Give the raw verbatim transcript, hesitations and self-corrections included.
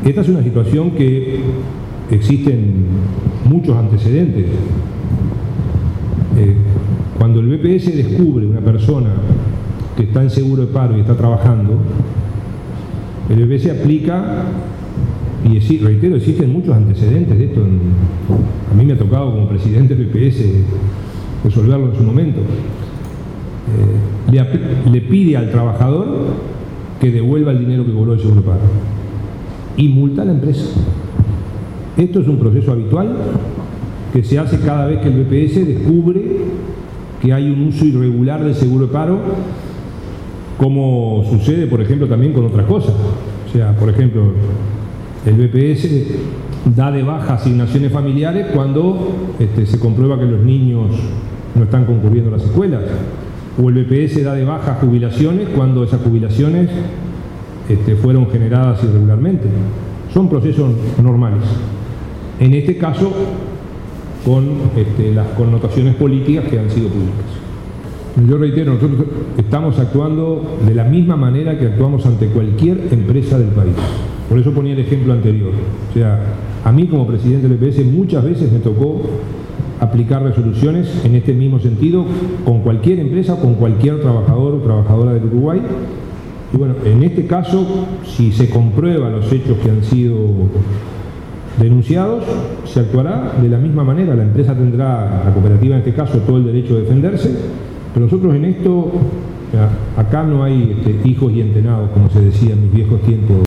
Esta es una situación que existen muchos antecedentes. Eh, cuando el B P S descubre una persona que está en seguro de paro y está trabajando, el B P S aplica, y reitero, existen muchos antecedentes de esto. A mí me ha tocado como presidente del B P S resolverlo en su momento. Eh, le, le pide al trabajador que devuelva el dinero que cobró el seguro de paro y multa a la empresa. Esto es un proceso habitual que se hace cada vez que el B P S descubre que hay un uso irregular del seguro de paro, como sucede, por ejemplo, también con otras cosas. O sea, por ejemplo, el B P S da de baja asignaciones familiares cuando este, se comprueba que los niños no están concurriendo a las escuelas. O el B P S da de baja jubilaciones cuando esas jubilaciones este, fueron generadas irregularmente. Son procesos normales. En este caso, con este, las connotaciones políticas que han sido públicas. Yo reitero, nosotros estamos actuando de la misma manera que actuamos ante cualquier empresa del país. Por eso ponía el ejemplo anterior. O sea, a mí como presidente del B P S muchas veces me tocó aplicar resoluciones en este mismo sentido con cualquier empresa, con cualquier trabajador o trabajadora del Uruguay. Y bueno, en este caso, si se comprueban los hechos que han sido denunciados, se actuará de la misma manera. La empresa tendrá, la cooperativa en este caso, todo el derecho de defenderse, pero nosotros en esto, acá no hay este, hijos y entenados, como se decía en mis viejos tiempos.